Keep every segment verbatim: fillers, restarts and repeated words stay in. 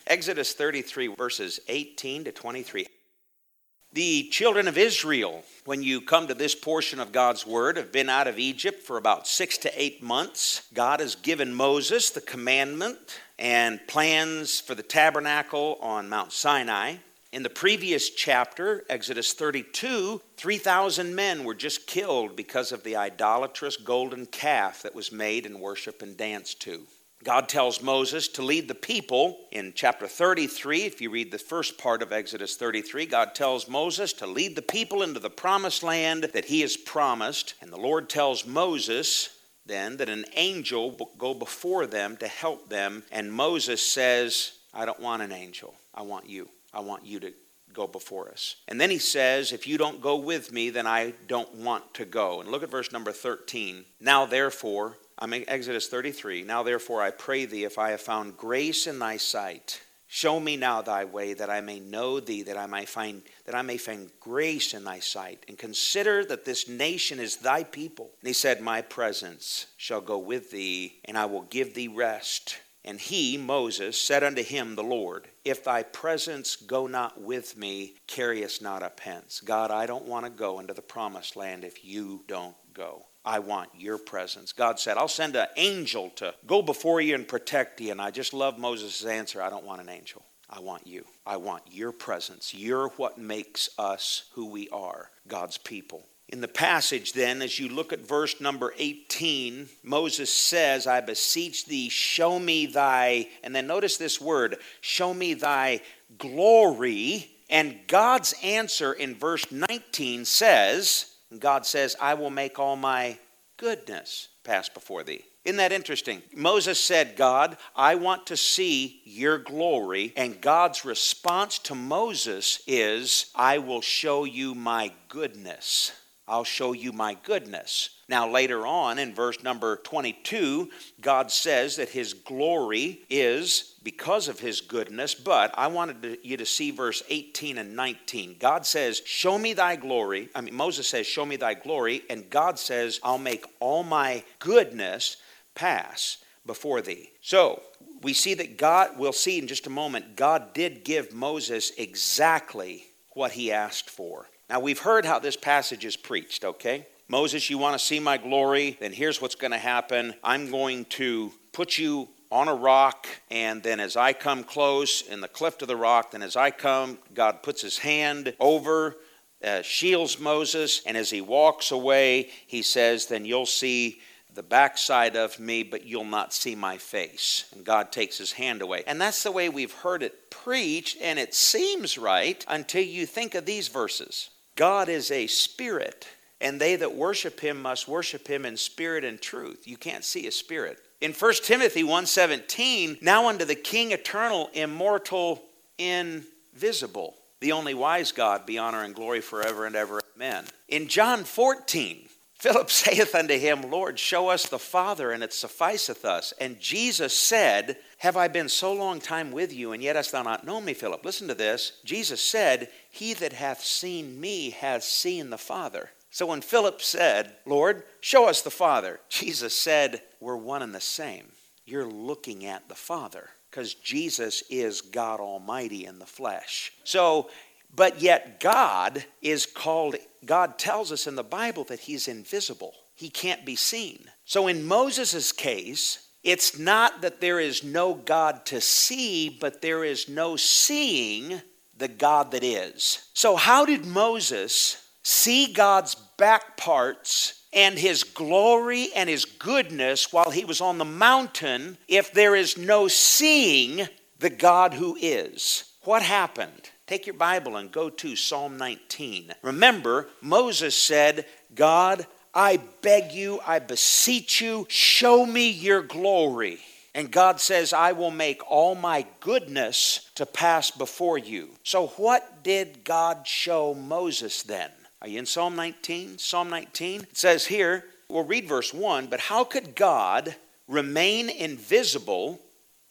Exodus thirty-three, verses eighteen to twenty-three. The children of Israel, when you come to this portion of God's word, have been out of Egypt for about six to eight months. God has given Moses the commandment and plans for the tabernacle on Mount Sinai. In the previous chapter, Exodus thirty-two, three thousand men were just killed because of the idolatrous golden calf that was made and worshiped and danced to. God tells Moses to lead the people. In chapter thirty-three, if you read the first part of Exodus thirty-three, God tells Moses to lead the people into the promised land that he has promised. And the Lord tells Moses then that an angel will go before them to help them. And Moses says, I don't want an angel. I want you. I want you to go before us. And then he says, if you don't go with me, then I don't want to go. And look at verse number thirteen. Now therefore, I'm in Exodus thirty-three. Now therefore I pray thee, if I have found grace in thy sight, show me now thy way, that I may know thee, that I may find that I may find grace in thy sight, and consider that this nation is thy people. And he said, my presence shall go with thee, and I will give thee rest. And he, Moses, said unto him, the Lord, if thy presence go not with me, carry us not up hence. God, I don't want to go into the promised land if you don't go. I want your presence. God said, I'll send an angel to go before you and protect you. And I just love Moses' answer. I don't want an angel. I want you. I want your presence. You're what makes us who we are, God's people. In the passage then, as you look at verse number eighteen, Moses says, I beseech thee, show me thy, and then notice this word, show me thy glory. And God's answer in verse nineteen says, God says, I will make all my goodness pass before thee. Isn't that interesting? Moses said, God, I want to see your glory. And God's response to Moses is, I will show you my goodness. I'll show you my goodness. Now later on in verse number twenty-two, God says that his glory is because of his goodness, but I wanted you to see verse eighteen and nineteen. God says, show me thy glory. I mean, Moses says, show me thy glory. And God says, I'll make all my goodness pass before thee. So we see that God, we'll see in just a moment, God did give Moses exactly what he asked for. Now, we've heard how this passage is preached, okay? Moses, you want to see my glory? Then here's what's going to happen. I'm going to put you on a rock, and then as I come close in the cleft of the rock, then as I come, God puts his hand over, uh, shields Moses, and as he walks away, he says, then you'll see the backside of me, but you'll not see my face. And God takes his hand away. And that's the way we've heard it preached, and it seems right until you think of these verses. God is a spirit, and they that worship him must worship him in spirit and truth. You can't see a spirit. In First Timothy one seventeen, now unto the King eternal, immortal, invisible, the only wise God, be honor and glory forever and ever. Amen. In John fourteen, Philip saith unto him, Lord, show us the Father, and it sufficeth us. And Jesus said, have I been so long time with you, and yet hast thou not known me, Philip? Listen to this. Jesus said, he that hath seen me hath seen the Father. So when Philip said, Lord, show us the Father, Jesus said, we're one and the same. You're looking at the Father, because Jesus is God Almighty in the flesh. So, but yet God is called, God tells us in the Bible that he's invisible. He can't be seen. So in Moses' case, it's not that there is no God to see, but there is no seeing the God that is. So how did Moses see God's back parts and his glory and his goodness while he was on the mountain if there is no seeing the God who is? What happened? Take your Bible and go to Psalm nineteen. Remember, Moses said, God, I beg you, I beseech you, show me your glory. And God says, I will make all my goodness to pass before you. So what did God show Moses then? Are you in Psalm nineteen? Psalm nineteen. It says here, we'll read verse one, but how could God remain invisible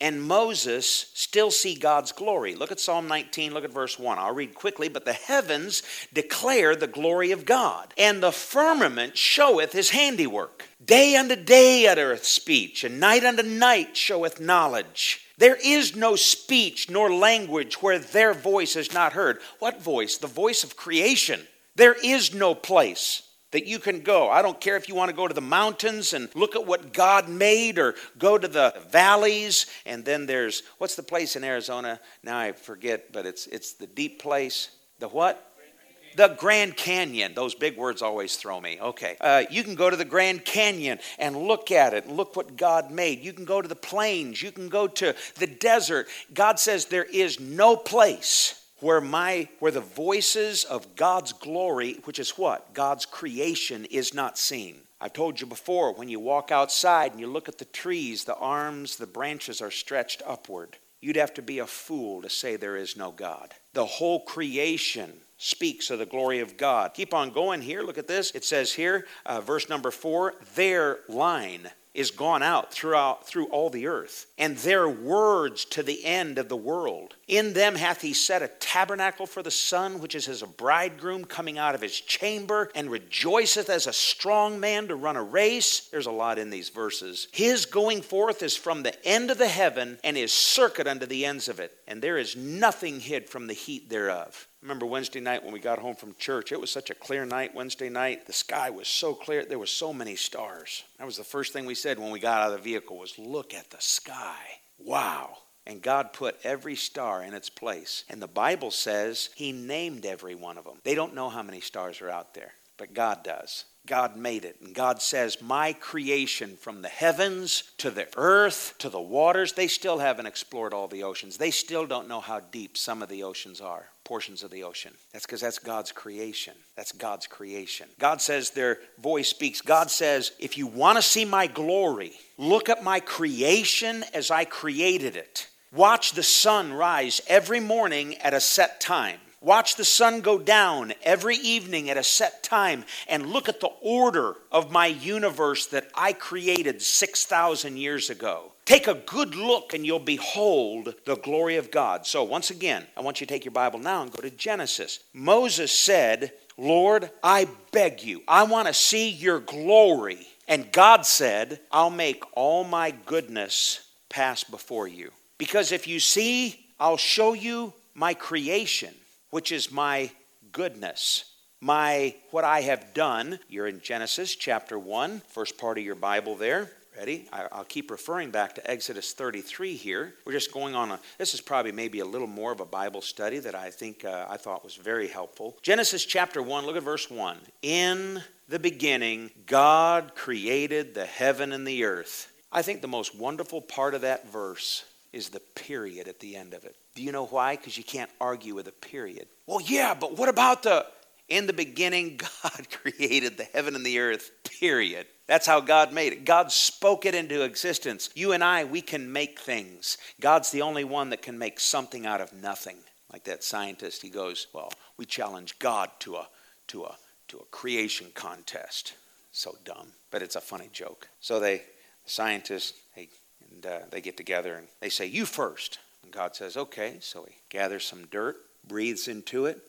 and Moses still see God's glory. Look at Psalm nineteen, look at verse one. I'll read quickly. But the heavens declare the glory of God, and the firmament showeth his handiwork. Day unto day uttereth speech, and night unto night showeth knowledge. There is no speech nor language where their voice is not heard. What voice? The voice of creation. There is no place that you can go. I don't care if you want to go to the mountains and look at what God made, or go to the valleys, and then there's, what's the place in Arizona? Now I forget, but it's it's the deep place. The what? The Grand Canyon. Those big words always throw me. Okay. Uh, you can go to the Grand Canyon and look at it and look what God made. You can go to the plains. You can go to the desert. God says there is no place where my where the voices of God's glory, which is what? God's creation, is not seen. I've told you before, when you walk outside and you look at the trees, the arms, the branches are stretched upward. You'd have to be a fool to say there is no God. The whole creation speaks of the glory of God. Keep on going here. Look at this. It says here, uh, verse number four, their line is gone out throughout through all the earth, and their words to the end of the world. In them hath he set a tabernacle for the sun, which is as a bridegroom coming out of his chamber, and rejoiceth as a strong man to run a race. There's a lot in these verses. His going forth is from the end of the heaven, and his circuit unto the ends of it. And there is nothing hid from the heat thereof. Remember Wednesday night when we got home from church, it was such a clear night Wednesday night. The sky was so clear. There were so many stars. That was the first thing we said when we got out of the vehicle was, look at the sky. Wow. And God put every star in its place. And the Bible says he named every one of them. They don't know how many stars are out there, but God does. God made it. And God says, my creation, from the heavens to the earth to the waters, they still haven't explored all the oceans. They still don't know how deep some of the oceans are, portions of the ocean. That's because that's God's creation. That's God's creation. God says their voice speaks. God says, if you want to see my glory, look at my creation as I created it. Watch the sun rise every morning at a set time. Watch the sun go down every evening at a set time, and look at the order of my universe that I created six thousand years ago. Take a good look and you'll behold the glory of God. So once again, I want you to take your Bible now and go to Genesis. Moses said, Lord, I beg you, I want to see your glory. And God said, I'll make all my goodness pass before you. Because if you see, I'll show you my creation, which is my goodness, my what I have done. You're in Genesis chapter one, first part of your Bible there. Ready? I'll keep referring back to Exodus thirty-three here. We're just going on a, this is probably maybe a little more of a Bible study that I think uh, I thought was very helpful. Genesis chapter one, look at verse one. In the beginning, God created the heaven and the earth. I think the most wonderful part of that verse is the period at the end of it. Do you know why? Because you can't argue with a period. Well, yeah, but what about the, in the beginning, God created the heaven and the earth, period. That's how God made it. God spoke it into existence. You and I, we can make things. God's the only one that can make something out of nothing. Like that scientist, he goes, well, we challenge God to a, to a, to a creation contest. So dumb, but it's a funny joke. So they, the scientists, they, and uh, they get together and they say, you first. And God says, okay. So he gathers some dirt, breathes into it,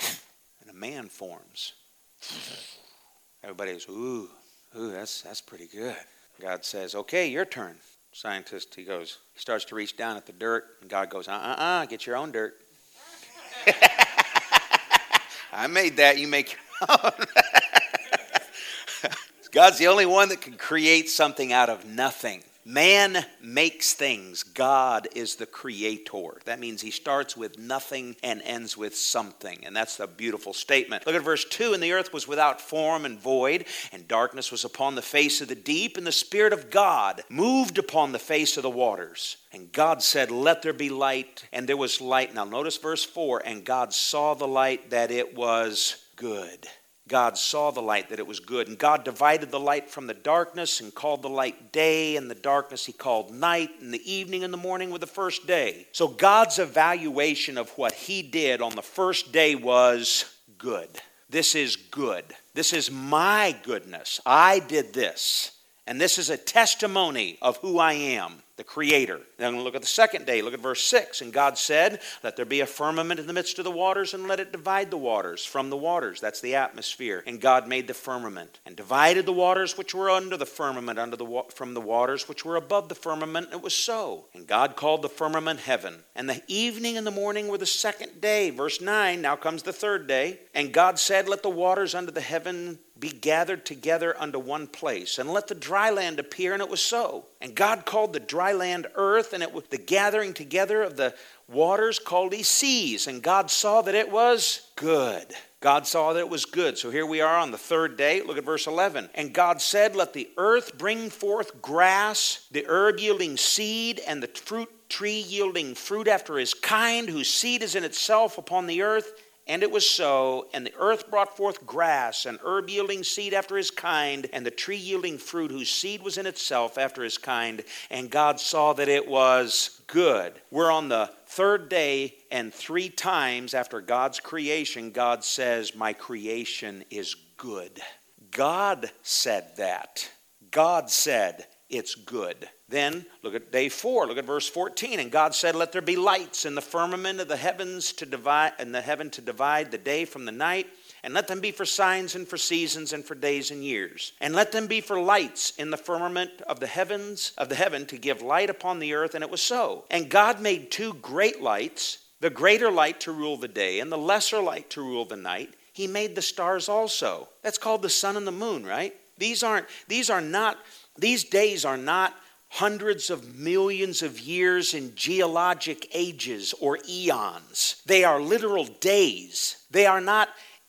and a man forms. Everybody goes, ooh, ooh, that's that's pretty good. God says, okay, your turn. Scientist, he goes, he starts to reach down at the dirt, and God goes, uh-uh-uh, get your own dirt. I made that, you make your own. God's the only one that can create something out of nothing. Man makes things. God is the creator. That means he starts with nothing and ends with something. And that's a beautiful statement. Look at verse two. And the earth was without form and void, and darkness was upon the face of the deep, and the Spirit of God moved upon the face of the waters. And God said, let there be light. And there was light. Now notice verse four. And God saw the light that it was good. God saw the light, that it was good. And God divided the light from the darkness and called the light day, and the darkness he called night, and the evening and the morning were the first day. So God's evaluation of what he did on the first day was good. This is good. This is my goodness. I did this. And this is a testimony of who I am, the Creator. Then look at the second day. Look at verse six. And God said, let there be a firmament in the midst of the waters, and let it divide the waters from the waters. That's the atmosphere. And God made the firmament, and divided the waters which were under the firmament under the wa- from the waters which were above the firmament. And it was so. And God called the firmament heaven. And the evening and the morning were the second day. Verse nine, now comes the third day. And God said, let the waters under the heaven be gathered together unto one place, and let the dry land appear, and it was so. And God called the dry land earth, and it was the gathering together of the waters called he seas. And God saw that it was good. God saw that it was good. So here we are on the third day. Look at verse eleven. And God said, let the earth bring forth grass, the herb yielding seed, and the fruit tree yielding fruit after his kind, whose seed is in itself upon the earth. And it was so, and the earth brought forth grass, and herb yielding seed after his kind, and the tree yielding fruit, whose seed was in itself after his kind. And God saw that it was good. We're on the third day, and three times after God's creation, God says, my creation is good. God said that. God said it's good. Then, look at day four, look at verse fourteen. And God said, let there be lights in the firmament of the heavens to divide, and the heaven to divide the day from the night, and let them be for signs and for seasons and for days and years. And let them be for lights in the firmament of the heavens, of the heaven to give light upon the earth, and it was so. And God made two great lights, the greater light to rule the day, and the lesser light to rule the night. He made the stars also. That's called the sun and the moon, right? These aren't, these are not, these days are not hundreds of millions of years in geologic ages or eons. They are literal days. They are not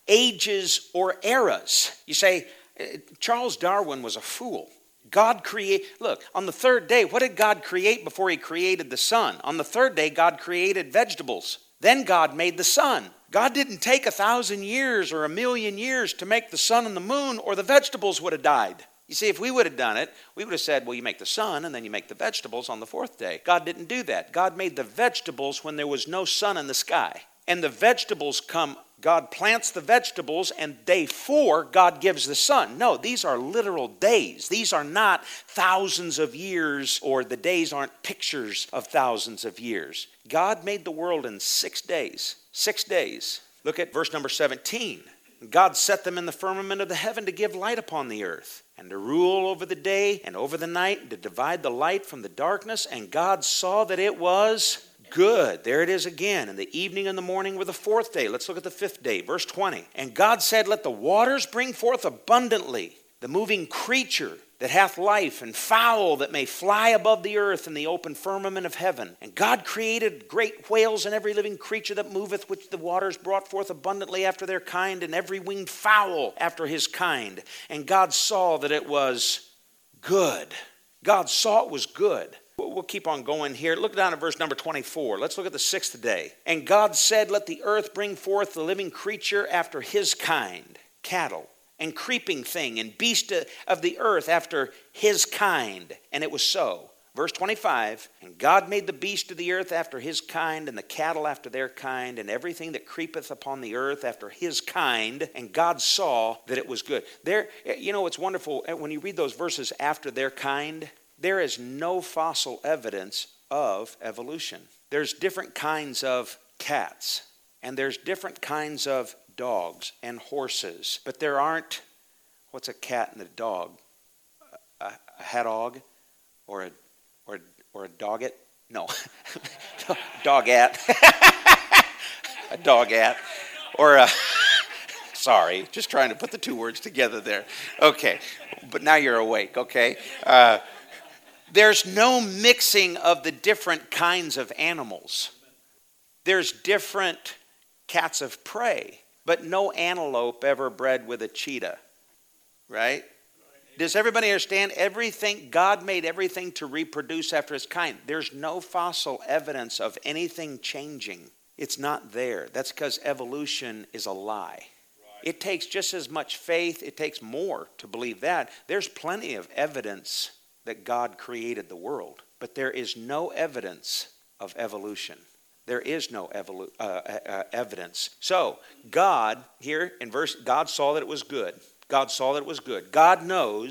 ages or eras. You say, Charles Darwin was a fool. God create. Look, on the third day, what did God create before he created the sun? On the third day, God created vegetables. Then God made the sun. God didn't take a thousand years or a million years to make the sun and the moon, or the vegetables would have died. You see, if we would have done it, we would have said, well, you make the sun and then you make the vegetables on the fourth day. God didn't do that. God made the vegetables when there was no sun in the sky. And the vegetables come, God plants the vegetables, and day four, God gives the sun. No, these are literal days. These are not thousands of years, or the days aren't pictures of thousands of years. God made the world in six days. Six days. Look at verse number seventeen. God set them in the firmament of the heaven to give light upon the earth, and to rule over the day and over the night, and to divide the light from the darkness. And God saw that it was good. There it is again. And the evening and the morning were the fourth day. Let's look at the fifth day, verse twenty. And God said, let the waters bring forth abundantly the moving creature that hath life, and fowl that may fly above the earth in the open firmament of heaven. And God created great whales and every living creature that moveth, which the waters brought forth abundantly after their kind, and every winged fowl after his kind. And God saw that it was good. God saw it was good. We'll keep on going here. Look down at verse number twenty-four. Let's look at the sixth day. And God said, let the earth bring forth the living creature after his kind, cattle, and creeping thing, and beast of the earth after his kind. And it was so. Verse twenty-five, and God made the beast of the earth after his kind, and the cattle after their kind, and everything that creepeth upon the earth after his kind. And God saw that it was good. There, you know, it's wonderful. When you read those verses, after their kind, there is no fossil evidence of evolution. There's different kinds of cats, and there's different kinds of dogs and horses, but there aren't, what's a cat and a dog? A, a hadog, or a or or a doggett? No, dogette, a dogette, or a. Sorry, just trying to put the two words together there. Okay, but now you're awake. Okay, uh, there's no mixing of the different kinds of animals. There's different cats of prey. But no antelope ever bred with a cheetah, right? Does everybody understand? Everything, God made everything to reproduce after his kind. There's no fossil evidence of anything changing. It's not there. That's because evolution is a lie. Right. It takes just as much faith, it takes more to believe that. There's plenty of evidence that God created the world, but there is no evidence of evolution. There is no evolu- uh, uh, evidence. So God, here in verse, God saw that it was good. God saw that it was good. God knows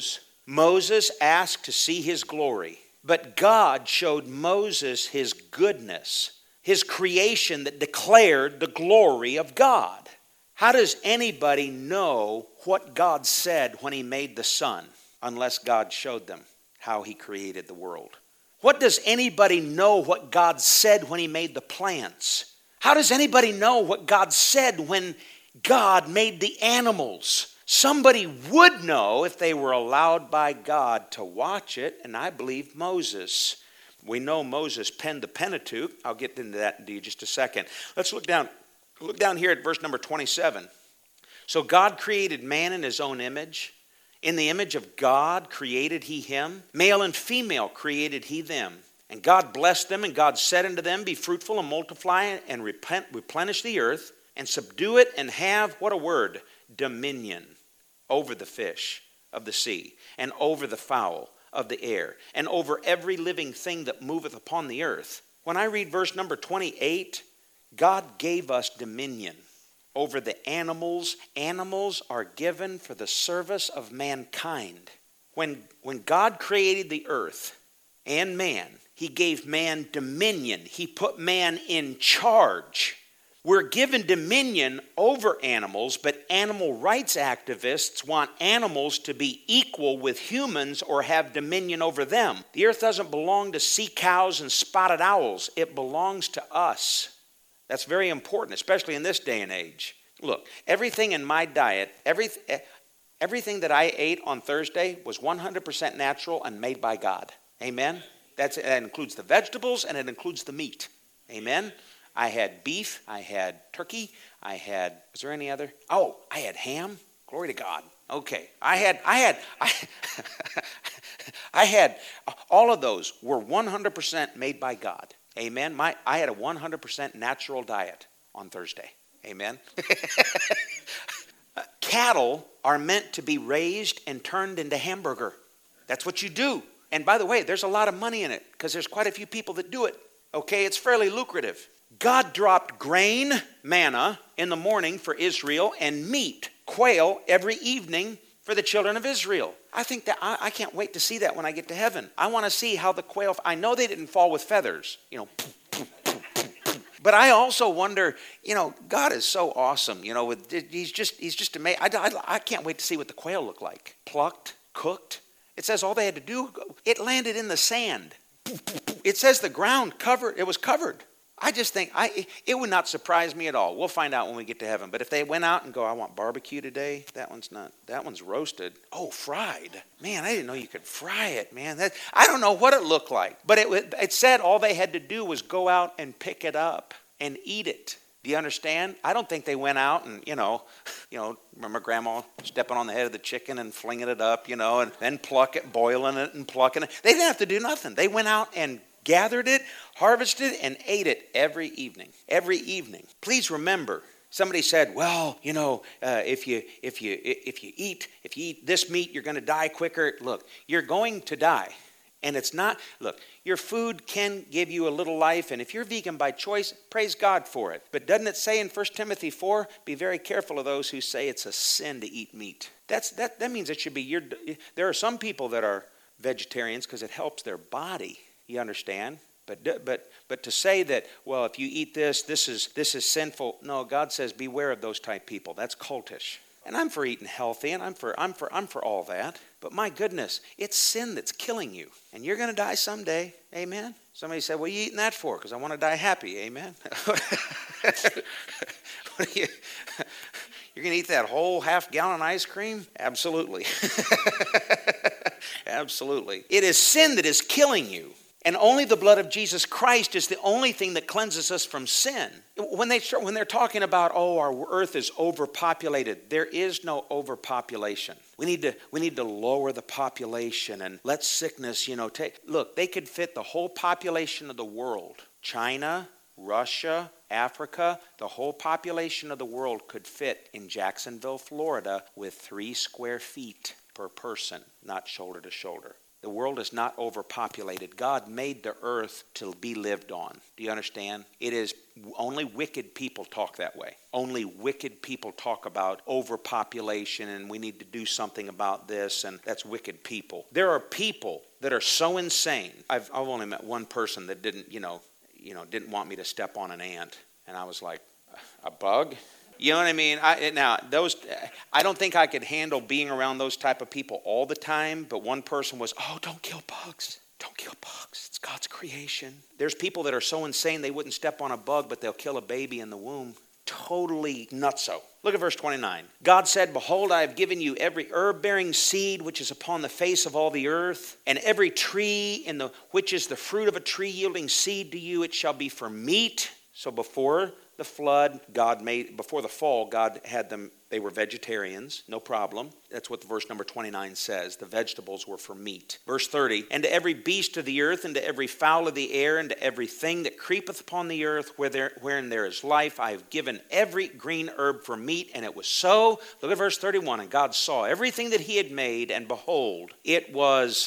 Moses asked to see his glory, but God showed Moses his goodness, his creation that declared the glory of God. How does anybody know what God said when he made the sun unless God showed them how he created the world? What does anybody know what God said when he made the plants? How does anybody know what God said when God made the animals? Somebody would know if they were allowed by God to watch it, and I believe Moses. We know Moses penned the Pentateuch. I'll get into that in just a second. Let's look down, look down here at verse number twenty-seven. So God created man in his own image. In the image of God created he him. Male and female created he them. And God blessed them, and God said unto them, be fruitful and multiply and repent, replenish the earth and subdue it and have, what a word, dominion over the fish of the sea and over the fowl of the air and over every living thing that moveth upon the earth. When I read verse number twenty-eight, God gave us dominion over the animals. Animals are given for the service of mankind. When, when God created the earth and man, he gave man dominion. He put man in charge. We're given dominion over animals, but animal rights activists want animals to be equal with humans or have dominion over them. The earth doesn't belong to sea cows and spotted owls. It belongs to us. That's very important, especially in this day and age. Look, everything in my diet, every, everything that I ate on Thursday was one hundred percent natural and made by God. Amen? That's, that includes the vegetables and it includes the meat. Amen? I had beef, I had turkey, I had, was there any other? Oh, I had ham. Glory to God. Okay. I had, I had, I, I had, all of those were one hundred percent made by God. Amen. My, I had a one hundred percent natural diet on Thursday. Amen. Cattle are meant to be raised and turned into hamburger. That's what you do. And by the way, there's a lot of money in it because there's quite a few people that do it. Okay, it's fairly lucrative. God dropped grain, manna, in the morning for Israel and meat, quail, every evening for the children of Israel. I think that I, I can't wait to see that when I get to heaven. I want to see how the quail, I know they didn't fall with feathers, you know. But I also wonder, you know, God is so awesome. You know, with, he's just he's just amazing. I, I, I can't wait to see what the quail look like. Plucked, cooked. It says all they had to do, it landed in the sand. It says the ground covered, it was covered. I just think, I it would not surprise me at all. We'll find out when we get to heaven. But if they went out and go, I want barbecue today, that one's not, that one's roasted. Oh, fried. Man, I didn't know you could fry it, man. That, I don't know what it looked like. But it, it said all they had to do was go out and pick it up and eat it. Do you understand? I don't think they went out and, you know, you know, remember Grandma stepping on the head of the chicken and flinging it up, you know, and then pluck it, boiling it and plucking it. They didn't have to do nothing. They went out and gathered it, harvested, and ate it every evening. Every evening. Please remember, somebody said, well, you know, uh, if you if you if you eat if you eat this meat, you're going to die quicker. Look, you're going to die. And it's not, look, your food can give you a little life, and if you're vegan by choice, praise God for it. But doesn't it say in First Timothy four, be very careful of those who say it's a sin to eat meat? That's that that means it should be your, there are some people that are vegetarians because it helps their body. You understand? But but but to say that, well, if you eat this, this is this is sinful. No, God says beware of those type people. That's cultish. And I'm for eating healthy, and I'm for I'm for I'm for all that. But my goodness, it's sin that's killing you, and you're going to die someday. Amen. Somebody said, "What are you eating that for?" Because I want to die happy. Amen. What are you? You're going to eat that whole half gallon of ice cream? Absolutely. Absolutely. It is sin that is killing you. And only the blood of Jesus Christ is the only thing that cleanses us from sin. When, they start, when they're talking about, oh, our earth is overpopulated, there is no overpopulation. We need to, we need to lower the population and let sickness, you know, take. Look, they could fit the whole population of the world. China, Russia, Africa, the whole population of the world could fit in Jacksonville, Florida with three square feet per person, not shoulder to shoulder. The world is not overpopulated. God made the earth to be lived on. Do you understand? It is only wicked people talk that way. Only wicked people talk about overpopulation and we need to do something about this, and that's wicked people. There are people that are so insane. I've, I've only met one person that didn't, you know, you know, didn't want me to step on an ant, and I was like, a bug? You know what I mean? I, now, those, I don't think I could handle being around those type of people all the time, but one person was, oh, don't kill bugs. Don't kill bugs. It's God's creation. There's people that are so insane they wouldn't step on a bug, but they'll kill a baby in the womb. Totally nutso. Look at verse twenty-nine. God said, behold, I have given you every herb-bearing seed which is upon the face of all the earth, and every tree in the which is the fruit of a tree yielding seed to you, it shall be for meat. So before the flood, God made, before the fall, God had them, they were vegetarians, no problem. That's what the verse number twenty-nine says. The vegetables were for meat. Verse thirty, and to every beast of the earth, and to every fowl of the air, and to everything that creepeth upon the earth, where there, wherein there is life, I have given every green herb for meat. And it was so. Look at verse thirty-one, and God saw everything that he had made, and behold, it was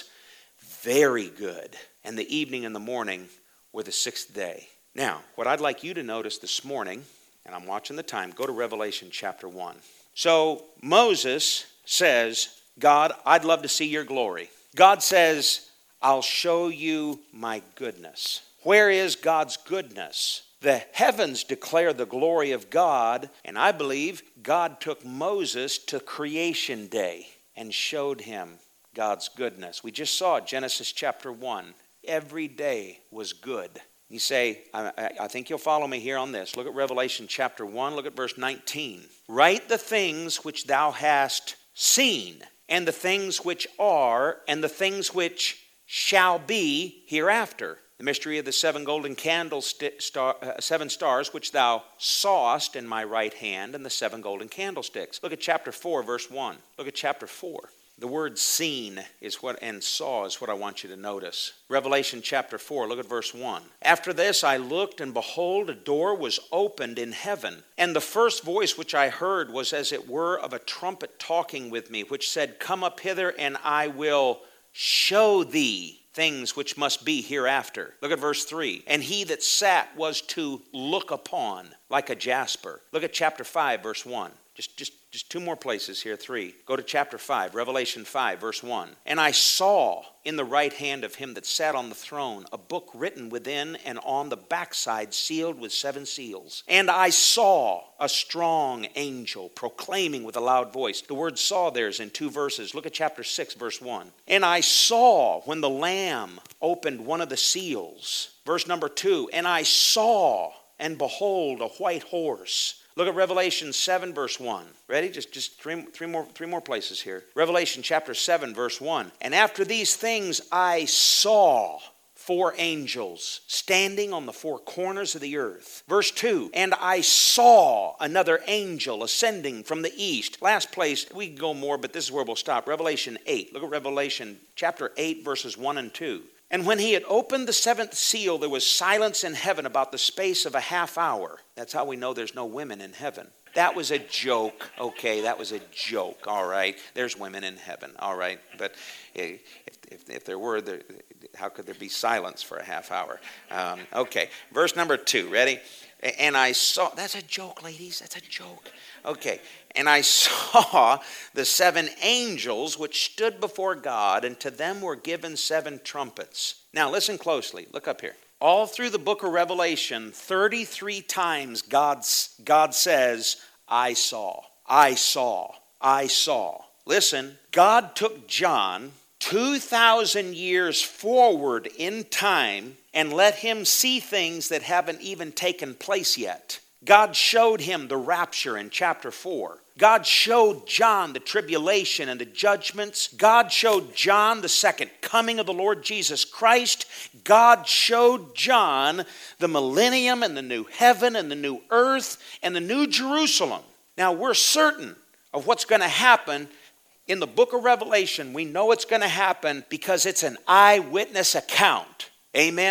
very good. And the evening and the morning were the sixth day. Now, what I'd like you to notice this morning, and I'm watching the time, go to Revelation chapter one. So Moses says, God, I'd love to see your glory. God says, I'll show you my goodness. Where is God's goodness? The heavens declare the glory of God, and I believe God took Moses to creation day and showed him God's goodness. We just saw Genesis chapter one. Every day was good. You say, I, I think you'll follow me here on this. Look at Revelation chapter one. Look at verse nineteen. Write the things which thou hast seen, and the things which are, and the things which shall be hereafter. The mystery of the seven golden candlestick, star, uh, seven stars, which thou sawest in my right hand, and the seven golden candlesticks. Look at chapter four, verse one. Look at chapter four. The word seen is what, and saw is what I want you to notice. Revelation chapter four, look at verse one. After this I looked, and behold, a door was opened in heaven. And the first voice which I heard was as it were of a trumpet talking with me, which said, come up hither, and I will show thee things which must be hereafter. Look at verse three. And he that sat was to look upon like a jasper. Look at chapter five, verse one. Just, just, just two more places here, three. Go to chapter five, Revelation five, verse one. And I saw in the right hand of him that sat on the throne a book written within and on the backside, sealed with seven seals. And I saw a strong angel proclaiming with a loud voice. The word saw there is in two verses. Look at chapter six, verse one. And I saw when the Lamb opened one of the seals. Verse number two. And I saw, and behold, a white horse. Look at Revelation seven, verse one. Ready? Just, just three, three, more, three more places here. Revelation chapter seven, verse one. And after these things I saw four angels standing on the four corners of the earth. Verse two. And I saw another angel ascending from the east. Last place, we can go more, but this is where we'll stop. Revelation eight. Look at Revelation chapter eight, verses one and two. And when he had opened the seventh seal, there was silence in heaven about the space of a half hour. That's how we know there's no women in heaven. That was a joke. Okay, that was a joke. All right. There's women in heaven. All right. But if, if, if there were, there, how could there be silence for a half hour? Um, okay. Verse number two. Ready? And I saw, that's a joke, ladies. That's a joke. Okay. And I saw the seven angels which stood before God, and to them were given seven trumpets. Now listen closely. Look up here. All through the book of Revelation, thirty-three times God's, God says, I saw, I saw, I saw. Listen, God took John two thousand years forward in time and let him see things that haven't even taken place yet. God showed him the rapture in chapter four. God showed John the tribulation and the judgments. God showed John the second coming of the Lord Jesus Christ. God showed John the millennium and the new heaven and the new earth and the new Jerusalem. Now we're certain of what's going to happen in the book of Revelation. We know it's going to happen because it's an eyewitness account. Amen?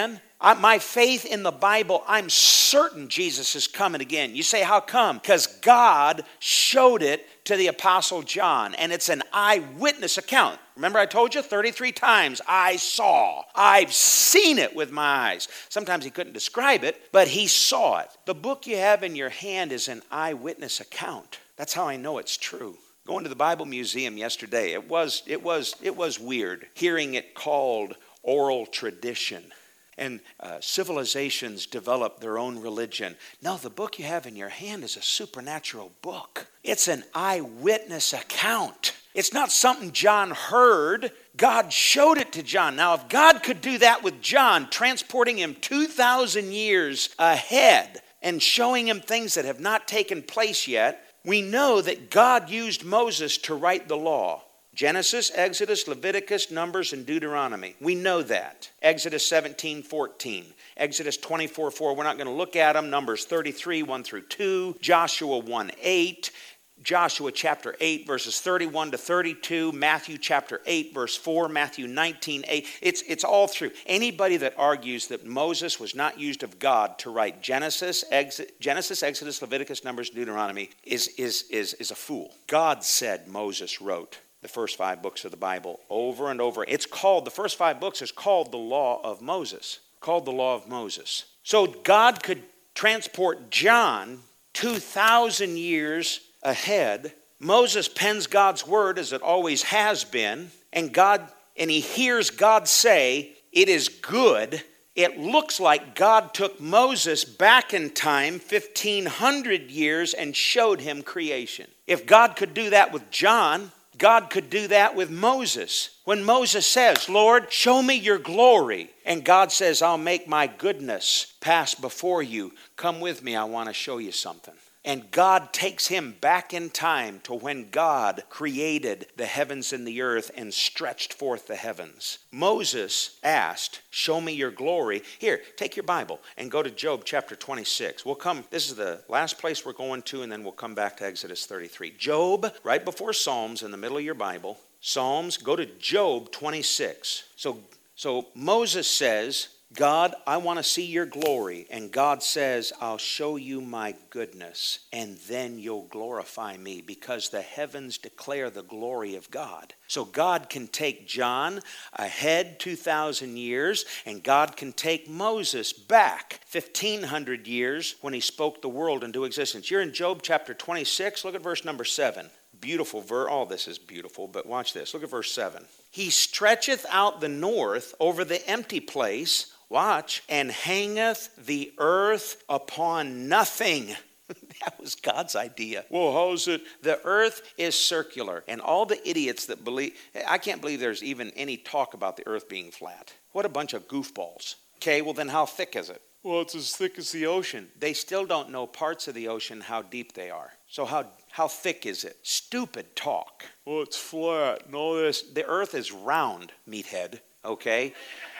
I, my faith in the Bible, I'm certain Jesus is coming again. You say, how come? Because God showed it to the Apostle John, and it's an eyewitness account. Remember I told you thirty-three times, I saw. I've seen it with my eyes. Sometimes he couldn't describe it, but he saw it. The book you have in your hand is an eyewitness account. That's how I know it's true. Going to the Bible Museum yesterday, it was, it was, it was weird hearing it called oral tradition. And uh, civilizations develop their own religion. No, the book you have in your hand is a supernatural book. It's an eyewitness account. It's not something John heard. God showed it to John. Now, if God could do that with John, transporting him two thousand years ahead and showing him things that have not taken place yet, we know that God used Moses to write the law. Genesis, Exodus, Leviticus, Numbers, and Deuteronomy. We know that. Exodus seventeen fourteen. Exodus twenty-four four. We're not going to look at them. Numbers thirty-three one through two. Joshua one eight. Joshua chapter eight, verses thirty-one to thirty-two. Matthew chapter eight, verse four. Matthew nineteen eight. It's, it's all through. Anybody that argues that Moses was not used of God to write Genesis, Ex- Genesis, Exodus, Leviticus, Numbers, Deuteronomy is, is, is, is a fool. God said Moses wrote the first five books of the Bible over and over. It's called, the first five books is called the Law of Moses. Called the Law of Moses. So God could transport John two thousand years ahead. Moses pens God's word as it always has been. And God, and he hears God say, it is good. It looks like God took Moses back in time fifteen hundred years and showed him creation. If God could do that with John, God could do that with Moses. When Moses says, Lord, show me your glory. And God says, I'll make my goodness pass before you. Come with me, I want to show you something. And God takes him back in time to when God created the heavens and the earth and stretched forth the heavens. Moses asked, show me your glory. Here, take your Bible and go to Job chapter twenty-six. We'll come, this is the last place we're going to, and then we'll come back to Exodus thirty-three. Job, right before Psalms in the middle of your Bible. Psalms, go to Job twenty-six. So, so Moses says, God, I want to see your glory. And God says, I'll show you my goodness, and then you'll glorify me, because the heavens declare the glory of God. So God can take John ahead two thousand years, and God can take Moses back fifteen hundred years when he spoke the world into existence. You're in Job chapter twenty-six. Look at verse number seven. Beautiful verse. All this is beautiful, but watch this. Look at verse seven. He stretcheth out the north over the empty place. Watch. And hangeth the earth upon nothing. That was God's idea. Well, how is it? The earth is circular. And all the idiots that believe, I can't believe there's even any talk about the earth being flat. What a bunch of goofballs. Okay, well then how thick is it? Well, it's as thick as the ocean. They still don't know parts of the ocean, how deep they are. So how, how thick is it? Stupid talk. Well, it's flat and all this. The earth is round, meathead. Okay?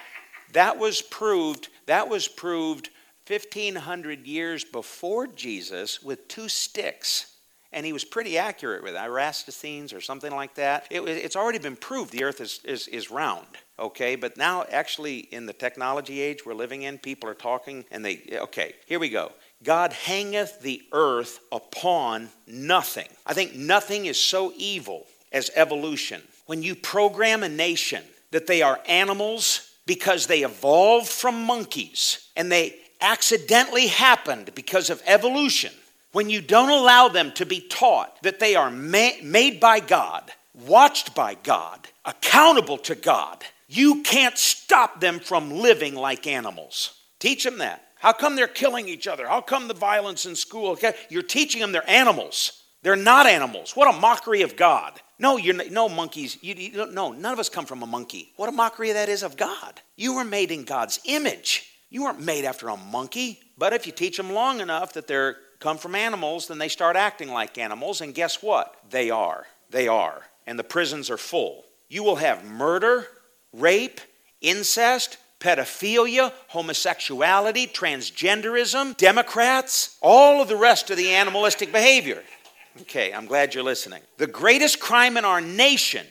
That was proved, that was proved fifteen hundred years before Jesus with two sticks. And he was pretty accurate with it. Eratosthenes or something like that. It, it's already been proved the earth is, is, is round. Okay, but now actually in the technology age we're living in, people are talking and they, okay, here we go. God hangeth the earth upon nothing. I think nothing is so evil as evolution. When you program a nation that they are animals because they evolved from monkeys and they accidentally happened because of evolution, when you don't allow them to be taught that they are ma- made by God, watched by God, accountable to God, you can't stop them from living like animals. Teach them that. How come they're killing each other? How come the violence in school? Okay? You're teaching them they're animals. They're not animals. What a mockery of God. No, you're not, no monkeys. You, you, no, none of us come from a monkey. What a mockery that is of God. You were made in God's image. You weren't made after a monkey. But if you teach them long enough that they're come from animals, then they start acting like animals. And guess what? They are. They are. And the prisons are full. You will have murder, rape, incest, pedophilia, homosexuality, transgenderism, Democrats, all of the rest of the animalistic behavior. Okay, I'm glad you're listening. The greatest crime in our nation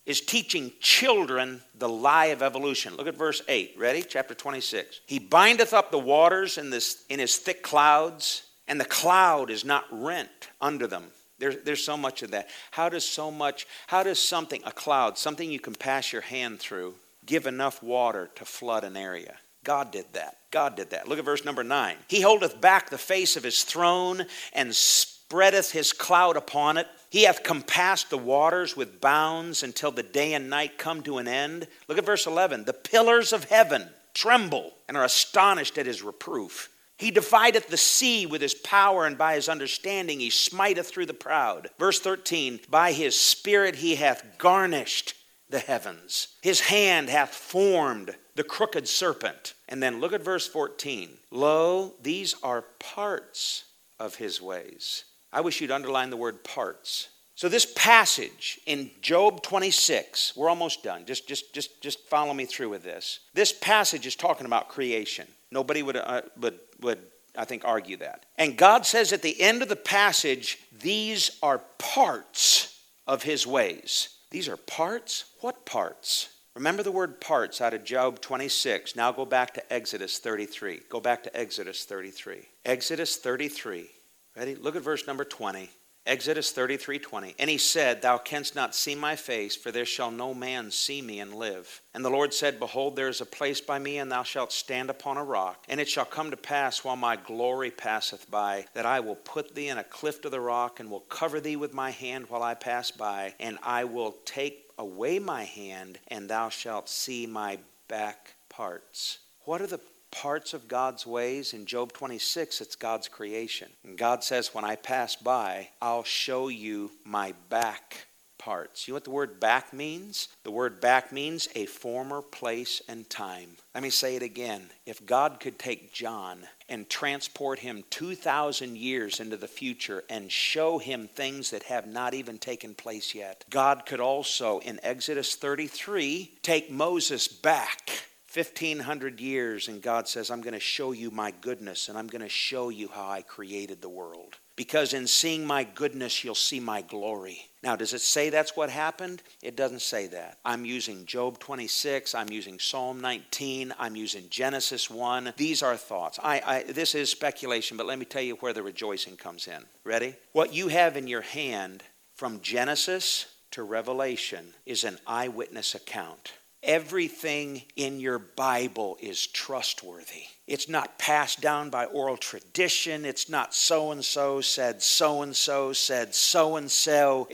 is teaching children the lie of evolution. Look at verse eight. Ready? Chapter twenty-six. He bindeth up the waters in, this, in his thick clouds, and the cloud is not rent under them. There, there's so much of that. How does so much, how does something, a cloud, something you can pass your hand through, give enough water to flood an area? God did that. God did that. Look at verse number nine. He holdeth back the face of his throne and spreadeth his cloud upon it. He hath compassed the waters with bounds until the day and night come to an end. Look at verse eleven. The pillars of heaven tremble and are astonished at his reproof. He divideth the sea with his power, and by his understanding he smiteth through the proud. Verse thirteen. By his spirit he hath garnished the heavens. His hand hath formed the crooked serpent. And then look at verse fourteen. Lo, these are parts of his ways. I wish you'd underline the word parts. So this passage in Job twenty-six, we're almost done. Just, just, just, just follow me through with this. This passage is talking about creation. Nobody would, uh, would, would, I think, argue that. And God says at the end of the passage, these are parts of his ways. These are parts? What parts? Remember the word parts out of Job twenty-six. Now go back to Exodus thirty-three. Go back to Exodus thirty-three. Exodus thirty-three. Ready? Look at verse number twenty. Exodus thirty-three twenty. And he said, Thou canst not see my face, for there shall no man see me and live. And the Lord said, Behold, there is a place by me, and thou shalt stand upon a rock. And it shall come to pass, while my glory passeth by, that I will put thee in a cleft of the rock, and will cover thee with my hand while I pass by. And I will take away my hand, and thou shalt see my back parts. What are the parts of God's ways? In Job twenty-six, it's God's creation. And God says, when I pass by, I'll show you my back parts. You know what the word back means? The word back means a former place and time. Let me say it again. If God could take John and transport him two thousand years into the future and show him things that have not even taken place yet, God could also, in Exodus thirty-three, take Moses back fifteen hundred years, and God says, I'm going to show you my goodness, and I'm going to show you how I created the world. Because in seeing my goodness, you'll see my glory. Now, does it say that's what happened? It doesn't say that. I'm using Job twenty-six. I'm using Psalm nineteen. I'm using Genesis one. These are thoughts. I, I, this is speculation, but let me tell you where the rejoicing comes in. Ready? What you have in your hand from Genesis to Revelation is an eyewitness account. Everything in your Bible is trustworthy. It's not passed down by oral tradition. It's not so-and-so said so-and-so said so-and-so.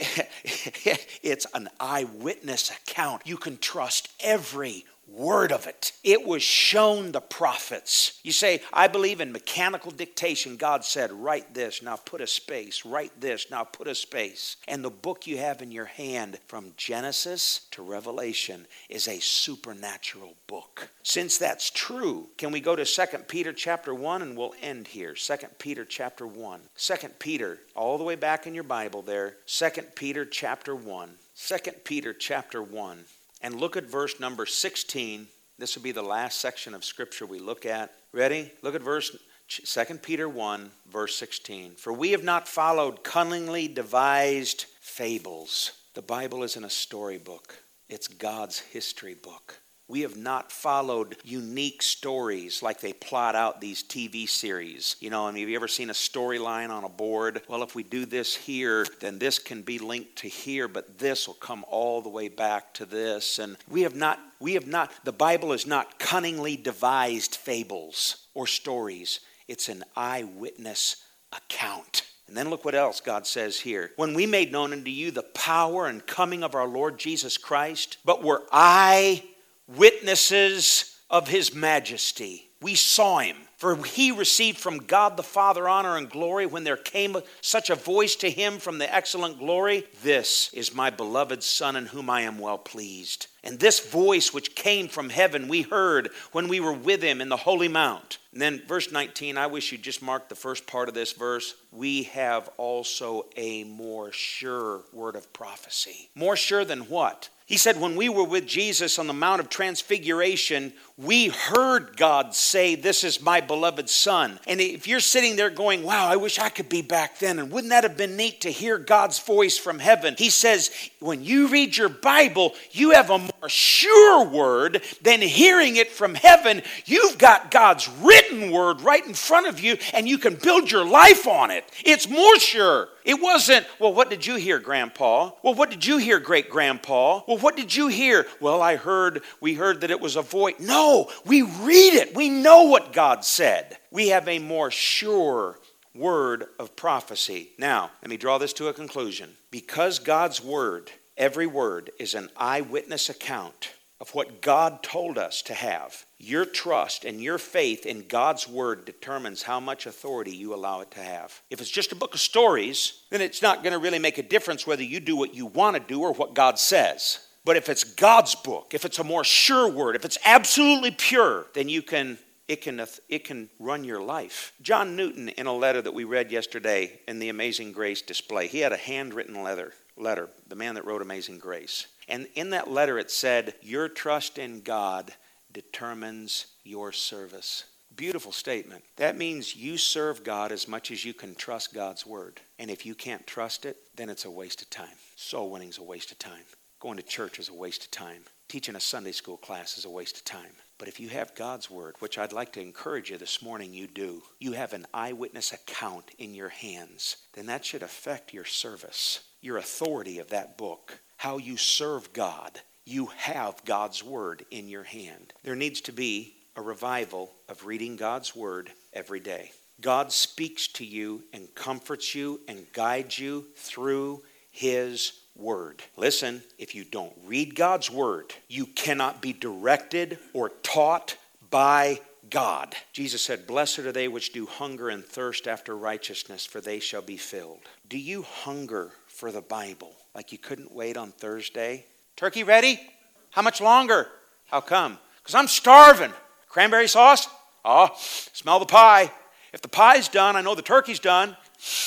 It's an eyewitness account. You can trust every word of it. It was shown the prophets. You say, I believe in mechanical dictation. God said, write this, now put a space. Write this, now put a space. And the book you have in your hand from Genesis to Revelation is a supernatural book. Since that's true, can we go to Second Peter chapter one, and we'll end here. Second Peter chapter one. Second Peter, all the way back in your Bible there. Second Peter chapter one. Second Peter chapter one. And look at verse number sixteen. This will be the last section of Scripture we look at. Ready? Look at verse Second Peter one, verse sixteen. For we have not followed cunningly devised fables. The Bible isn't a storybook. It's God's history book. We have not followed unique stories like they plot out these T V series. You know, I mean, have you ever seen a storyline on a board? Well, if we do this here, then this can be linked to here, but this will come all the way back to this. And we have not, we have not, the Bible is not cunningly devised fables or stories. It's an eyewitness account. And then look what else God says here. When we made known unto you the power and coming of our Lord Jesus Christ, but were I witnesses of his majesty. We saw him, for he received from God the Father honor and glory when there came such a voice to him from the excellent glory. This is my beloved Son in whom I am well pleased. And this voice which came from heaven we heard when we were with him in the holy mount. And then verse nineteen, I wish you'd just mark the first part of this verse. We have also a more sure word of prophecy. More sure than what? He said when we were with Jesus on the Mount of Transfiguration, we heard God say, this is my beloved Son. And if you're sitting there going, wow, I wish I could be back then. And wouldn't that have been neat to hear God's voice from heaven? He says, when you read your Bible, you have a more sure word than hearing it from heaven. You've got God's written word right in front of you, and you can build your life on it. It's more sure. It wasn't, well, what did you hear, Grandpa? Well, what did you hear, Great-Grandpa? Well, what did you hear? Well, I heard, we heard that it was a voice. No, we read it. We know what God said. We have a more sure word of prophecy. Now, let me draw this to a conclusion. Because God's word, every word, is an eyewitness account of what God told us to have, your trust and your faith in God's word determines how much authority you allow it to have. If it's just a book of stories, then it's not going to really make a difference whether you do what you want to do or what God says. But if it's God's book, if it's a more sure word, if it's absolutely pure, then you can it can it can run your life. John Newton, in a letter that we read yesterday in the Amazing Grace display, he had a handwritten letter, letter, the man that wrote Amazing Grace. And in that letter it said, your trust in God determines your service. Beautiful statement. That means you serve God as much as you can trust God's word. And if you can't trust it, then it's a waste of time. Soul winning is a waste of time. Going to church is a waste of time. Teaching a Sunday school class is a waste of time. But if you have God's word, which I'd like to encourage you this morning you do, you have an eyewitness account in your hands, then that should affect your service, your authority of that book, how you serve God. You have God's word in your hand. There needs to be a revival of reading God's word every day. God speaks to you and comforts you and guides you through his word. Listen, if you don't read God's word, you cannot be directed or taught by God. Jesus said, blessed are they which do hunger and thirst after righteousness, for they shall be filled. Do you hunger for the Bible like you couldn't wait on Thursday? Turkey ready? How much longer? How come? Because I'm starving. Cranberry sauce? Oh, smell the pie. If the pie's done, I know the turkey's done.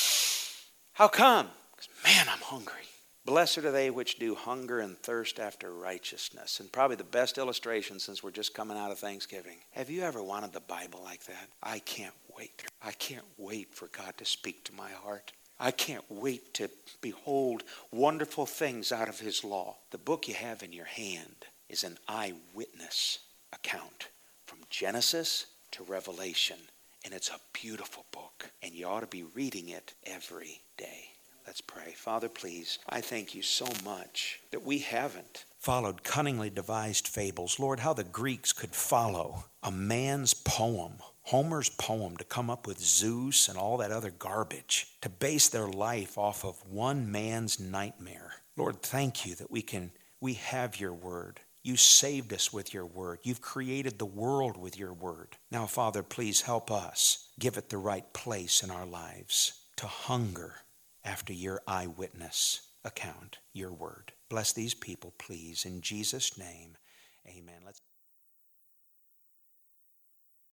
How come? Because, man, I'm hungry. Blessed are they which do hunger and thirst after righteousness. And probably the best illustration since we're just coming out of Thanksgiving. Have you ever wanted the Bible like that? I can't wait. I can't wait for God to speak to my heart. I can't wait to behold wonderful things out of his law. The book you have in your hand is an eyewitness account from Genesis to Revelation. And it's a beautiful book. And you ought to be reading it every day. Let's pray. Father, please, I thank you so much that we haven't followed cunningly devised fables. Lord, how the Greeks could follow a man's poem, Homer's poem, to come up with Zeus and all that other garbage, to base their life off of one man's nightmare. Lord, thank you that we can, we have your word. You saved us with your word. You've created the world with your word. Now, Father, please help us give it the right place in our lives to hunger after your eyewitness account, your word. Bless these people, please. In Jesus' name, amen. Let's